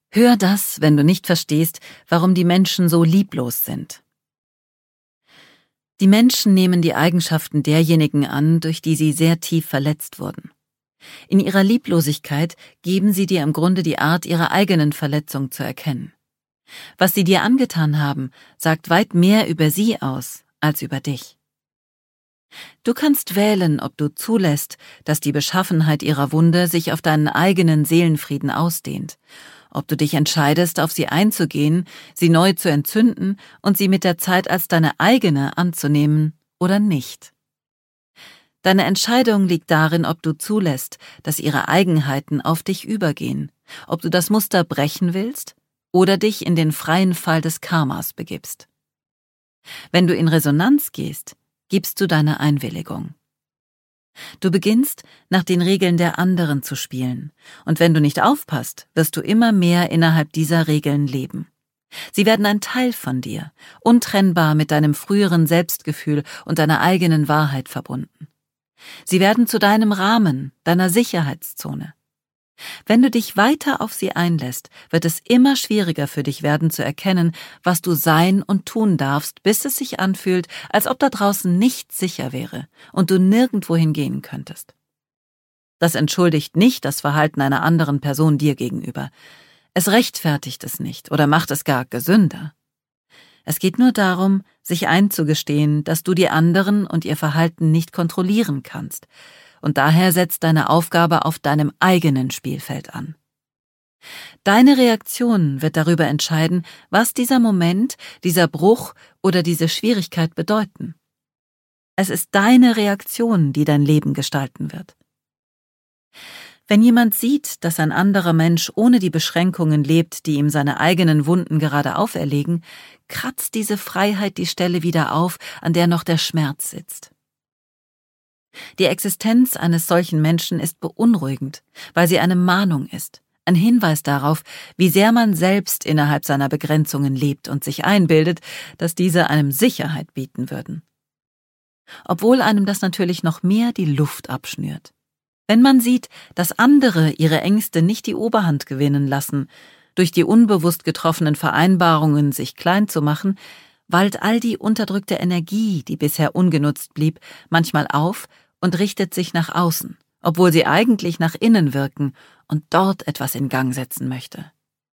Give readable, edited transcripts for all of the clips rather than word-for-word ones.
Hör das, wenn du nicht verstehst, warum die Menschen so lieblos sind. Die Menschen nehmen die Eigenschaften derjenigen an, durch die sie sehr tief verletzt wurden. In ihrer Lieblosigkeit geben sie dir im Grunde die Art ihrer eigenen Verletzung zu erkennen. Was sie dir angetan haben, sagt weit mehr über sie aus als über dich. Du kannst wählen, ob du zulässt, dass die Beschaffenheit ihrer Wunde sich auf deinen eigenen Seelenfrieden ausdehnt, ob du dich entscheidest, auf sie einzugehen, sie neu zu entzünden und sie mit der Zeit als deine eigene anzunehmen oder nicht. Deine Entscheidung liegt darin, ob du zulässt, dass ihre Eigenheiten auf dich übergehen, ob du das Muster brechen willst oder dich in den freien Fall des Karmas begibst. Wenn du in Resonanz gehst, gibst du deine Einwilligung. Du beginnst, nach den Regeln der anderen zu spielen, und wenn du nicht aufpasst, wirst du immer mehr innerhalb dieser Regeln leben. Sie werden ein Teil von dir, untrennbar mit deinem früheren Selbstgefühl und deiner eigenen Wahrheit verbunden. Sie werden zu deinem Rahmen, deiner Sicherheitszone. Wenn du dich weiter auf sie einlässt, wird es immer schwieriger für dich werden zu erkennen, was du sein und tun darfst, bis es sich anfühlt, als ob da draußen nichts sicher wäre und du nirgendwohin gehen könntest. Das entschuldigt nicht das Verhalten einer anderen Person dir gegenüber. Es rechtfertigt es nicht oder macht es gar gesünder. Es geht nur darum, sich einzugestehen, dass du die anderen und ihr Verhalten nicht kontrollieren kannst, und daher setzt deine Aufgabe auf deinem eigenen Spielfeld an. Deine Reaktion wird darüber entscheiden, was dieser Moment, dieser Bruch oder diese Schwierigkeit bedeuten. Es ist deine Reaktion, die dein Leben gestalten wird. Wenn jemand sieht, dass ein anderer Mensch ohne die Beschränkungen lebt, die ihm seine eigenen Wunden gerade auferlegen, kratzt diese Freiheit die Stelle wieder auf, an der noch der Schmerz sitzt. Die Existenz eines solchen Menschen ist beunruhigend, weil sie eine Mahnung ist, ein Hinweis darauf, wie sehr man selbst innerhalb seiner Begrenzungen lebt und sich einbildet, dass diese einem Sicherheit bieten würden. Obwohl einem das natürlich noch mehr die Luft abschnürt. Wenn man sieht, dass andere ihre Ängste nicht die Oberhand gewinnen lassen, durch die unbewusst getroffenen Vereinbarungen sich klein zu machen, wallt all die unterdrückte Energie, die bisher ungenutzt blieb, manchmal auf und richtet sich nach außen, obwohl sie eigentlich nach innen wirken und dort etwas in Gang setzen möchte.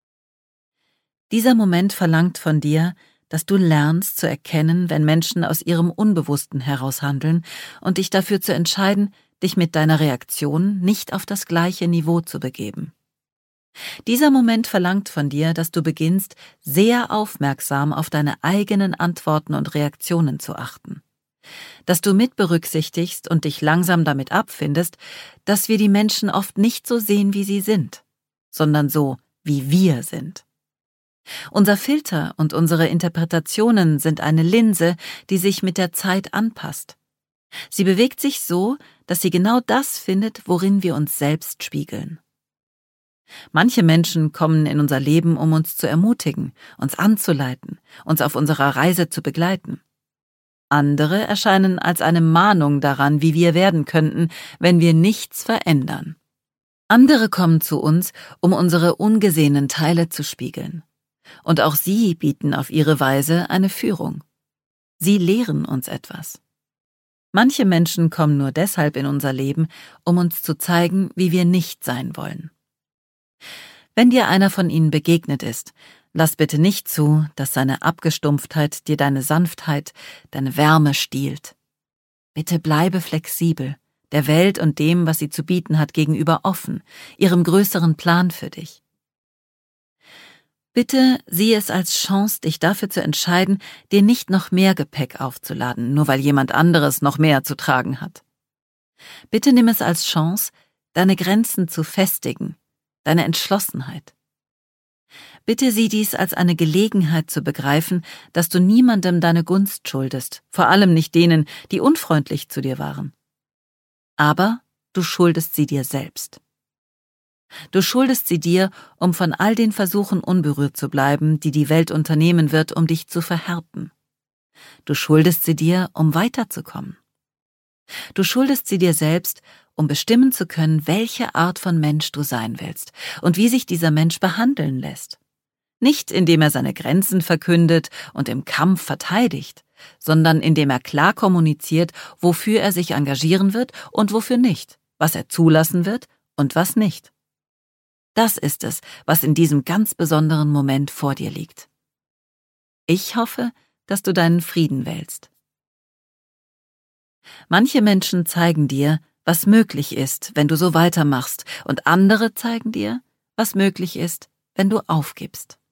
Dieser Moment verlangt von dir, dass du lernst zu erkennen, wenn Menschen aus ihrem Unbewussten heraus handeln und dich dafür zu entscheiden, dich mit deiner Reaktion nicht auf das gleiche Niveau zu begeben. Dieser Moment verlangt von dir, dass du beginnst, sehr aufmerksam auf deine eigenen Antworten und Reaktionen zu achten. Dass du mit berücksichtigst und dich langsam damit abfindest, dass wir die Menschen oft nicht so sehen, wie sie sind, sondern so, wie wir sind. Unser Filter und unsere Interpretationen sind eine Linse, die sich mit der Zeit anpasst. Sie bewegt sich so, dass sie genau das findet, worin wir uns selbst spiegeln. Manche Menschen kommen in unser Leben, um uns zu ermutigen, uns anzuleiten, uns auf unserer Reise zu begleiten. Andere erscheinen als eine Mahnung daran, wie wir werden könnten, wenn wir nichts verändern. Andere kommen zu uns, um unsere ungesehenen Teile zu spiegeln. Und auch sie bieten auf ihre Weise eine Führung. Sie lehren uns etwas. Manche Menschen kommen nur deshalb in unser Leben, um uns zu zeigen, wie wir nicht sein wollen. Wenn dir einer von ihnen begegnet ist, lass bitte nicht zu, dass seine Abgestumpftheit dir deine Sanftheit, deine Wärme stiehlt. Bitte bleibe flexibel, der Welt und dem, was sie zu bieten hat, gegenüber offen, ihrem größeren Plan für dich. Bitte sieh es als Chance, dich dafür zu entscheiden, dir nicht noch mehr Gepäck aufzuladen, nur weil jemand anderes noch mehr zu tragen hat. Bitte nimm es als Chance, deine Grenzen zu festigen, deine Entschlossenheit. Bitte sieh dies als eine Gelegenheit zu begreifen, dass du niemandem deine Gunst schuldest, vor allem nicht denen, die unfreundlich zu dir waren. Aber du schuldest sie dir selbst. Du schuldest sie dir, um von all den Versuchen unberührt zu bleiben, die die Welt unternehmen wird, um dich zu verhärten. Du schuldest sie dir, um weiterzukommen. Du schuldest sie dir selbst, um bestimmen zu können, welche Art von Mensch du sein willst und wie sich dieser Mensch behandeln lässt. Nicht indem er seine Grenzen verkündet und im Kampf verteidigt, sondern indem er klar kommuniziert, wofür er sich engagieren wird und wofür nicht, was er zulassen wird und was nicht. Das ist es, was in diesem ganz besonderen Moment vor dir liegt. Ich hoffe, dass du deinen Frieden wählst. Manche Menschen zeigen dir, was möglich ist, wenn du so weitermachst, und andere zeigen dir, was möglich ist, wenn du aufgibst.